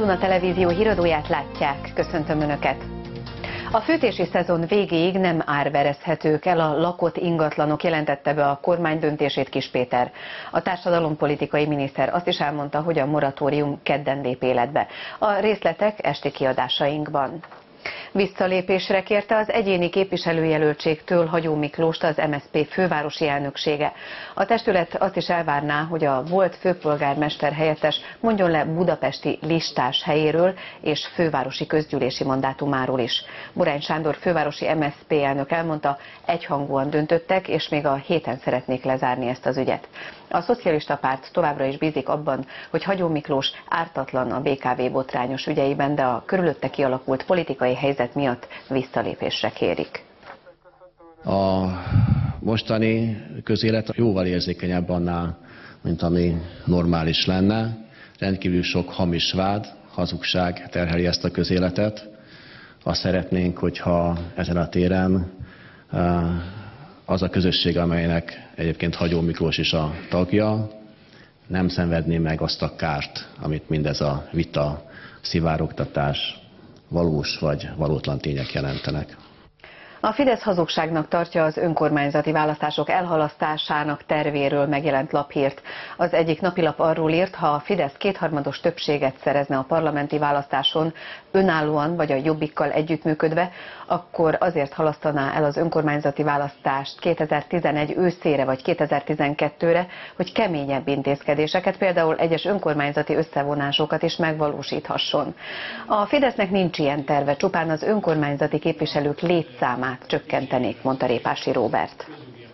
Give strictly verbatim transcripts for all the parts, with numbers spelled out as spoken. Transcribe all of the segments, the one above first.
Duna Televízió híradóját látják. Köszöntöm Önöket! A fűtési szezon végéig nem árverezhetők el a lakott ingatlanok, jelentette be a kormány döntését Kiss Péter. A társadalompolitikai miniszter azt is elmondta, hogy a moratórium kedden lép életbe. A részletek esti kiadásainkban. Visszalépésre kérte az egyéni képviselőjelöltségtől Hagyó Miklóst az em es zé pé fővárosi elnöksége. A testület azt is elvárná, hogy a volt főpolgármester helyettes mondjon le budapesti listás helyéről és fővárosi közgyűlési mandátumáról is. Borány Sándor fővárosi em es zé pé elnök elmondta, egyhangúan döntöttek, és még a héten szeretnék lezárni ezt az ügyet. A szocialista párt továbbra is bízik abban, hogy Hagyó Miklós ártatlan a bé ká vé botrányos ügyeiben, de a körülötte kialakult politikai helyzet miatt visszalépésre kérik. A mostani közélet jóval érzékenyebb annál, mint ami normális lenne. Rendkívül sok hamis vád, hazugság terheli ezt a közéletet. Azt szeretnénk, hogyha ezen a téren az a közösség, amelynek egyébként Hagyó Miklós is a tagja, nem szenvedné meg azt a kárt, amit mindez a vita, szivárogtatás, valós vagy valótlan tények jelentenek. A Fidesz hazugságnak tartja az önkormányzati választások elhalasztásának tervéről megjelent laphírt. Az egyik napilap arról írt, ha a Fidesz kétharmados többséget szerezne a parlamenti választáson önállóan vagy a Jobbikkal együttműködve, akkor azért halasztaná el az önkormányzati választást kétezer-tizenegy őszére vagy kétezer-tizenkettőre, hogy keményebb intézkedéseket, például egyes önkormányzati összevonásokat is megvalósíthasson. A Fidesznek nincs ilyen terve, csupán az önkormányzati képviselők létszámát csökkentenék, mondta Répási Róbert.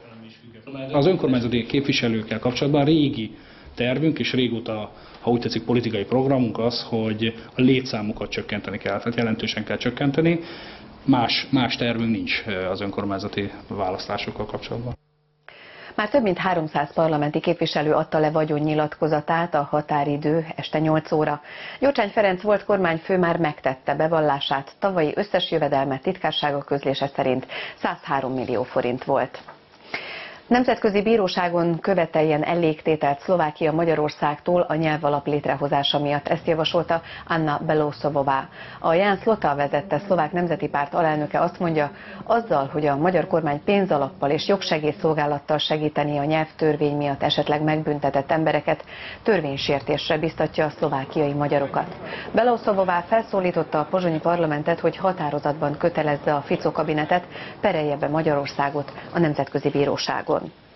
Az önkormányzati képviselőkkel kapcsolatban régi tervünk és régóta, ha úgy tetszik, politikai programunk az, hogy a létszámukat csökkenteni kell, tehát jelentősen kell csökkenteni. Más, más tervünk nincs az önkormányzati választásokkal kapcsolatban. Már több mint háromszáz parlamenti képviselő adta le vagyonnyilatkozatát, a határidő este nyolc óra. Gyurcsány Ferenc volt kormányfő már megtette bevallását, tavalyi összes jövedelme titkársága közlése szerint százhárom millió forint volt. Nemzetközi bíróságon követeljen elégtételt Szlovákia Magyarországtól a nyelvalap létrehozása miatt. Ezt javasolta Anna Belousovová. A Ján Slota vezette szlovák nemzeti párt alelnöke azt mondja, azzal, hogy a magyar kormány pénzalappal és jogsegélyszolgálattal segíteni a nyelvtörvény miatt esetleg megbüntetett embereket, törvénysértésre biztatja a szlovákiai magyarokat. Belousovová felszólította a pozsonyi parlamentet, hogy határozatban kötelezze a Fico kabinetet, perelje be Magyarországot a Nemzetközi Bíróságon.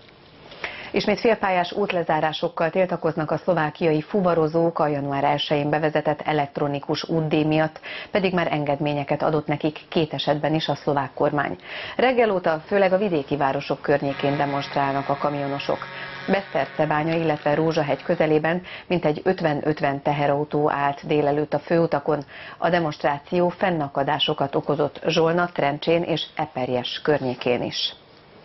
Ismét félpályás útlezárásokkal tiltakoznak a szlovákiai fuvarozók a január elsején bevezetett elektronikus útdíj miatt, pedig már engedményeket adott nekik két esetben is a szlovák kormány. Reggel óta főleg a vidéki városok környékén demonstrálnak a kamionosok. Besztercebánya, illetve Rózsahegy közelében mintegy ötven-ötven teherautó állt délelőtt a főutakon. A demonstráció fennakadásokat okozott Zsolna, Trencsén és Eperjes környékén is.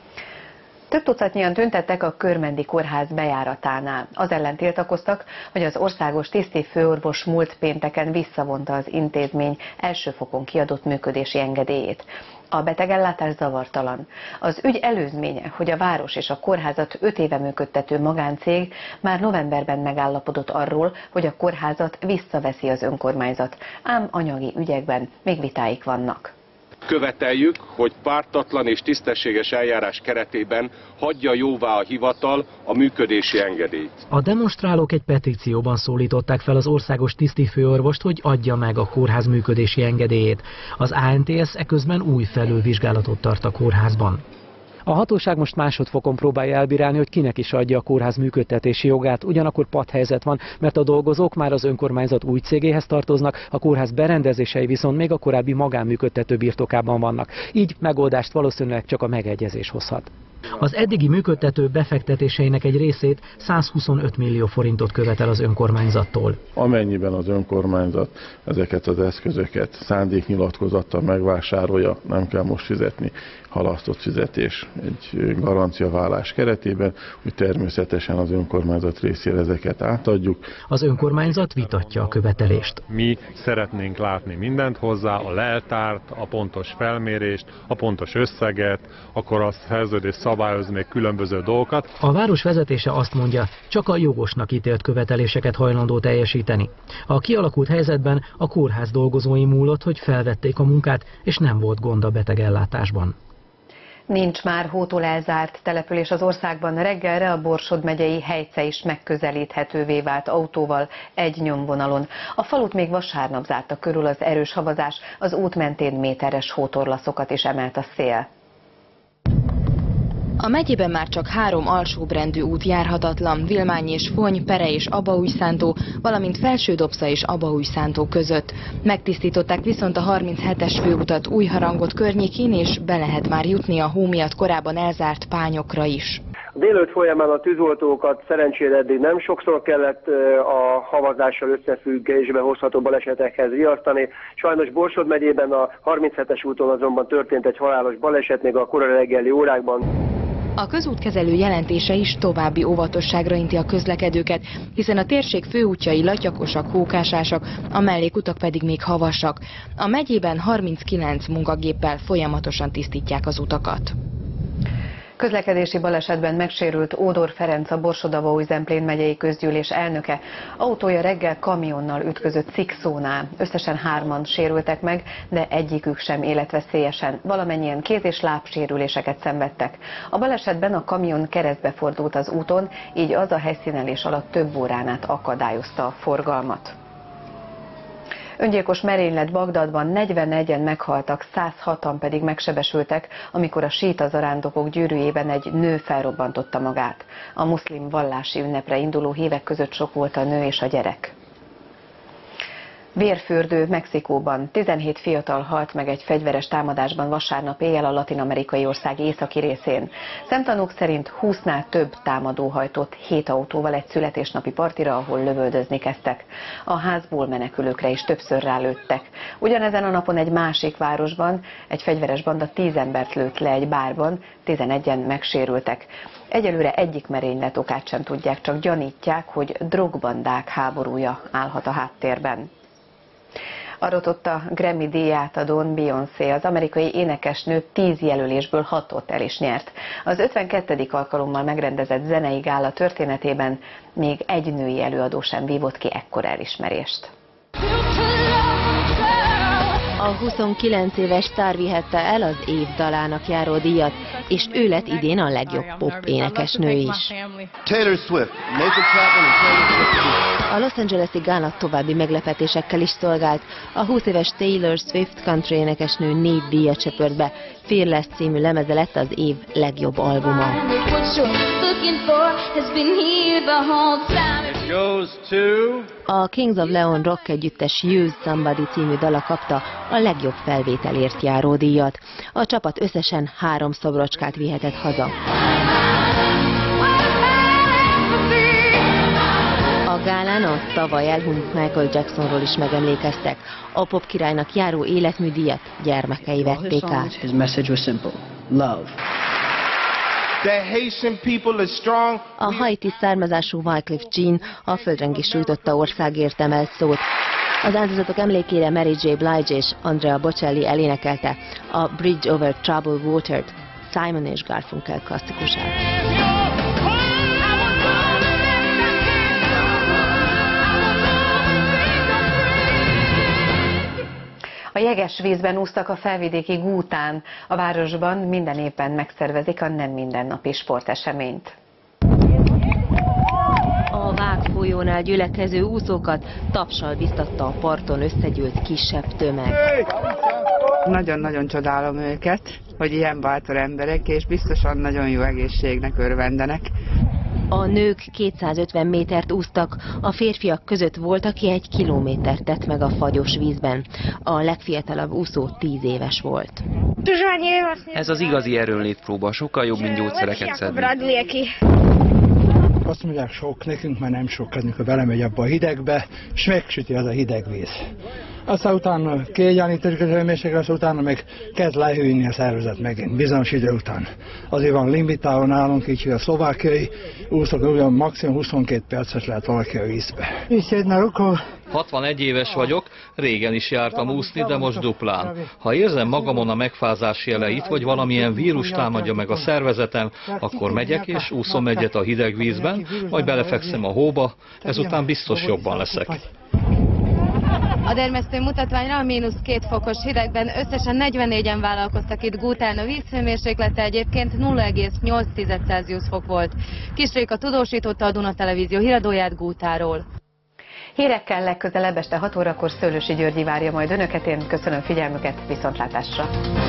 Több tucatnyian tüntettek a Körmendi Kórház bejáratánál. Az ellen tiltakoztak, hogy az országos tisztifőorvos múlt pénteken visszavonta az intézmény első fokon kiadott működési engedélyét. A betegellátás zavartalan. Az ügy előzménye, hogy a város és a kórházat öt éve működtető magáncég már novemberben megállapodott arról, hogy a kórházat visszaveszi az önkormányzat. Ám anyagi ügyekben még vitáik vannak. Követeljük, hogy pártatlan és tisztességes eljárás keretében hagyja jóvá a hivatal a működési engedélyt. A demonstrálók egy petícióban szólították fel az országos tisztifőorvost, hogy adja meg a kórház működési engedélyét. Az á en té es eközben új felülvizsgálatot tart a kórházban. A hatóság most másodfokon próbálja elbírálni, hogy kinek is adja a kórház működtetési jogát, ugyanakkor patthelyzet van, mert a dolgozók már az önkormányzat új cégéhez tartoznak, a kórház berendezései viszont még a korábbi magánműködtető birtokában vannak. Így megoldást valószínűleg csak a megegyezés hozhat. Az eddigi működtető befektetéseinek egy részét százhuszonöt millió forintot követel az önkormányzattól. Amennyiben az önkormányzat ezeket az eszközöket szándéknyilatkozattal megvásárolja, nem kell most fizetni, halasztott fizetés egy garanciavállás keretében, hogy természetesen az önkormányzat részére ezeket átadjuk. Az önkormányzat vitatja a követelést. Mi szeretnénk látni mindent hozzá, a leltárt, a pontos felmérést, a pontos összeget, akkor a szerződés szabályozni még különböző dolgokat. A város vezetése azt mondja, csak a jogosnak ítélt követeléseket hajlandó teljesíteni. A kialakult helyzetben a kórház dolgozói múlott, hogy felvették a munkát, és nem volt gond a betegellátásban. Nincs már hótól elzárt település az országban. Reggelre a Borsod megyei Hejce is megközelíthetővé vált autóval egy nyomvonalon. A falut még vasárnap zárta körül az erős havazás, az út mentén méteres hótorlaszokat is emelt a szél. A megyében már csak három alsóbrendű út járhatatlan, Vilmány és Fony, Pere és Abaújszántó, valamint Felsődobsza és Abaújszántó között. Megtisztították viszont a harminchetes főutat Újharangot környékén, és be lehet már jutni a hó miatt korábban elzárt pányokra is. A délelőtt folyamán a tűzoltókat szerencsére eddig nem sokszor kellett a havazással összefüggésbe hozható balesetekhez riasztani. Sajnos Borsod megyében a harminchetes úton azonban történt egy halálos baleset még a korai reggeli órákban. A közútkezelő jelentése is további óvatosságra inti a közlekedőket, hiszen a térség főútjai latyakosak, hókásásak, a mellékutak pedig még havasak. A megyében harminckilenc munkagéppel folyamatosan tisztítják az utakat. Közlekedési balesetben megsérült Ódor Ferenc, a Borsod-Abaúj-Zemplén megyei közgyűlés elnöke. Autója reggel kamionnal ütközött Szikszónál. Összesen hárman sérültek meg, de egyikük sem életveszélyesen. Valamennyien kéz- és lábsérüléseket szenvedtek. A balesetben a kamion keresztbe fordult az úton, így az a helyszínelés alatt több órán át akadályozta a forgalmat. Öngyilkos merénylet Bagdadban, negyvenegyen meghaltak, százhatan pedig megsebesültek, amikor a síta zarándokok gyűrűjében egy nő felrobbantotta magát. A muszlim vallási ünnepre induló hívek között sok volt a nő és a gyerek. Vérfürdő Mexikóban. tizenhét fiatal halt meg egy fegyveres támadásban vasárnap éjjel a latin-amerikai ország északi részén. Szemtanúk szerint húsznál több támadó hajtott hét autóval egy születésnapi partira, ahol lövöldözni kezdtek. A házból menekülőkre is többször rálőttek. Ugyanezen a napon egy másik városban egy fegyveres banda tíz embert lőtt le egy bárban, tizenegyen megsérültek. Egyelőre egyik merénylet okát sem tudják, csak gyanítják, hogy drogbandák háborúja állhat a háttérben. Aratott a Grammy-díj átadón Beyoncé, az amerikai énekesnő tíz jelölésből hatot el is nyert. Az ötvenkettedik alkalommal megrendezett zenei gála történetében még egy női előadó sem vívott ki ekkora elismerést. A huszonkilenc éves sztár vihette el az év dalának járó díjat, és ő lett idén a legjobb pop énekesnő is. Taylor Swift, Nathan Chapman and Taylor Swift. A Los Angeles-i gála további meglepetésekkel is szolgált. A húsz éves Taylor Swift country énekesnő négy díjat csöpört be. Fearless című lemeze lett az év legjobb albuma. A Kings of Leon rock együttes Use Somebody című dala kapta a legjobb felvételért járó díjat. A csapat összesen három szobrocskát vihetett haza. A gálán a tavaly elhunyt Michael Jacksonról is megemlékeztek. A pop királynak járó életműdíjat gyermekei vették át. A haiti származású Wyclef Jean a földrengés sújtotta országért emelt szót. Az áldozatok emlékére Mary J. Blige és Andrea Bocelli elénekelte a Bridge Over Troubled Water-t, Simon és Garfunkel klasszikusát. A jeges vízben úsztak a felvidéki Gútán. A városban minden évben megszervezik a nem mindennapi sporteseményt. A Vág folyónál gyülekező úszókat tapssal biztatta a parton összegyűlt kisebb tömeg. Nagyon-nagyon csodálom őket, hogy ilyen bátor emberek, és biztosan nagyon jó egészségnek örvendenek. A nők kétszázötven métert úsztak, a férfiak között volt, aki egy kilométert tett meg a fagyos vízben. A legfiatalabb úszó tíz éves volt. Ez az igazi erőnlétpróba, sokkal jobb, mint gyógyszereket szedni. Azt mondják, sok nekünk, már nem sok, amikor belemegy abba a hidegbe, és megsüti az a hideg víz. Aztán utána kiegyenlítődik az hőmérséklet, utána meg kezd lehűlni a szervezet megint, bizonyos idő után. Azért van limitálva nálunk, így, hogy a szlovákiai úszok ugyan maximum huszonkét percet lehet valaki a vízbe. hatvanegy éves vagyok, Régen is jártam úszni, de most duplán. Ha érzem magamon a megfázás jeleit, vagy valamilyen vírus támadja meg a szervezetem, akkor megyek és úszom egyet a hideg vízben, majd belefekszem a hóba, ezután biztos jobban leszek. A dermesztő mutatványra a mínusz két fokos hidegben összesen negyvennégyen vállalkoztak itt Gútán, a vízhőmérséklete egyébként nulla egész nyolc Celsius fok volt. Kis Réka tudósította a Duna Televízió híradóját Gútáról. Hírekkel legközelebb este hat órakor Szőlősi Györgyi várja majd önöket, én köszönöm figyelmüket, viszontlátásra!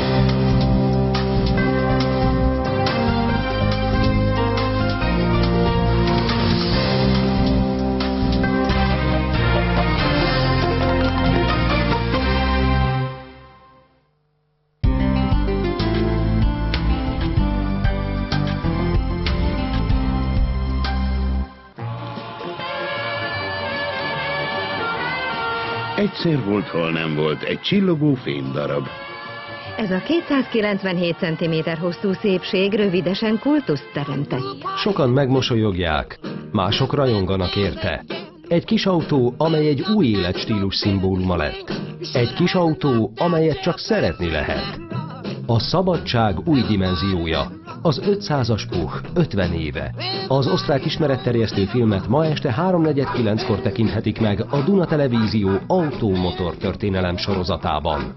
Egyszer volt, hol nem volt, egy csillogó fémdarab. Ez a kétszázkilencvenhét centiméter hosszú szépség rövidesen kultuszt teremtett. Sokan megmosolyogják, mások rajonganak érte. Egy kis autó, amely egy új életstílus szimbóluma lett. Egy kis autó, amelyet csak szeretni lehet. A szabadság új dimenziója. Az ötszázas Puch ötven éve. Az osztrák ismeretterjesztő filmet ma este háromnegyed kilenckor tekinthetik meg a Duna Televízió autómotor történelem sorozatában.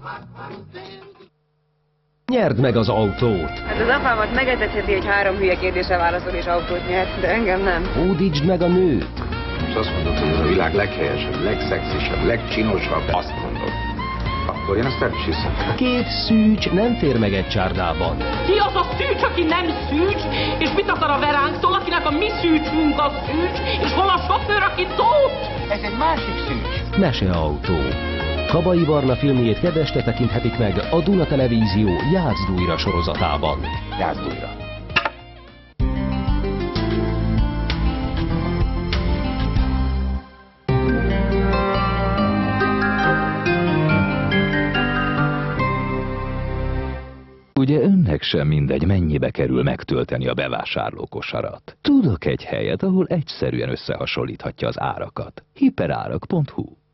Nyerd meg az autót! Hát az apámat megetetheti, hogy három hülye kérdésre válaszol és autót nyert, de engem nem. Hódítsd meg a nőt! És azt mondod, hogy ez a világ leghelyesebb, legszexisebb, legcsinosabb, azt mondod. Akkor én ezt el is hiszem. Két szűcs nem fér meg egy csárdában. Ki az a szűcs, aki nem szűcs? És mit akar a veránktól, akinek a mi szűcsünk a szűcs? És hol a sofőr, aki tót? Ez egy másik szűcs. Meseautó. Kabai Barna filmjét kedveste tekinthetik meg a Duna Televízió Játszd újra sorozatában. Játszd újra. Ugye önnek sem mindegy, mennyibe kerül megtölteni a bevásárlókosarat. Tudok egy helyet, ahol egyszerűen összehasonlíthatja az árakat. hiperárak pont hu